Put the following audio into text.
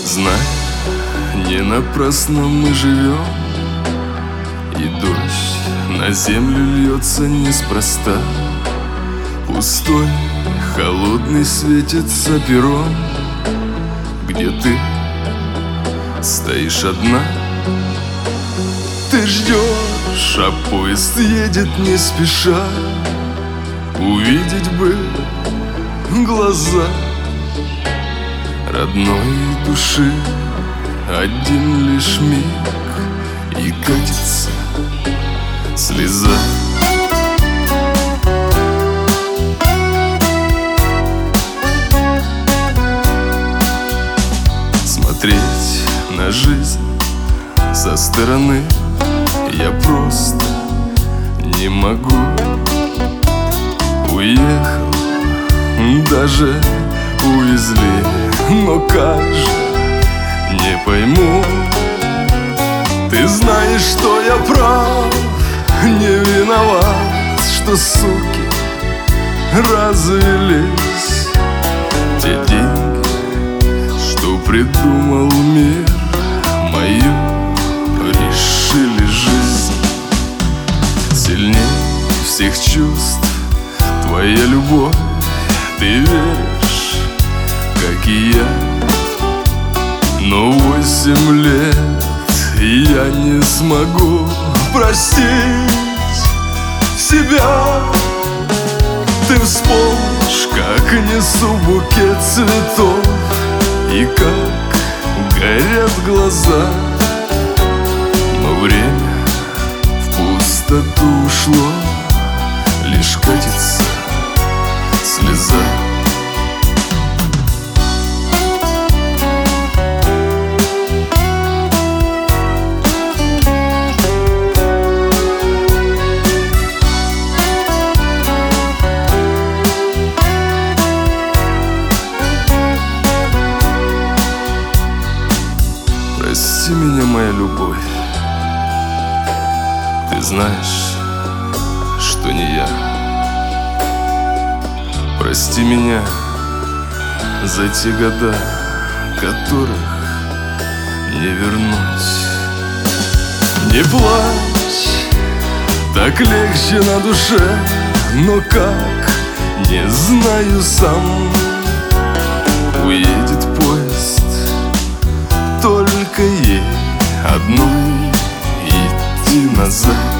Знай, не напрасно мы живем, и дождь на землю льется неспроста. Пустой, холодный светится перрон, где ты стоишь одна. Ты ждешь, а поезд едет не спеша. Увидеть бы глаза родной души, один лишь миг, и катится слеза. Смотреть на жизнь со стороны я просто не могу. Уехал, даже увезли, но как же, не пойму. Ты знаешь, что я прав, не виноват, что суки развелись. Те деньги, что придумал мир, мою решили жизнь. Сильнее всех чувств твоя любовь, ты веришь, как и я. Но 8 лет я не смогу простить себя. Ты вспомнишь, как несу букет цветов, и как горят глаза. Но время в пустоту ушло, лишь катится слеза. Прости меня, моя любовь, ты знаешь, что не я. Прости меня за те года, которых не вернуть. Не плачь, так легче на душе, но как, не знаю сам. Уедет поезд, только ей одной идти назад.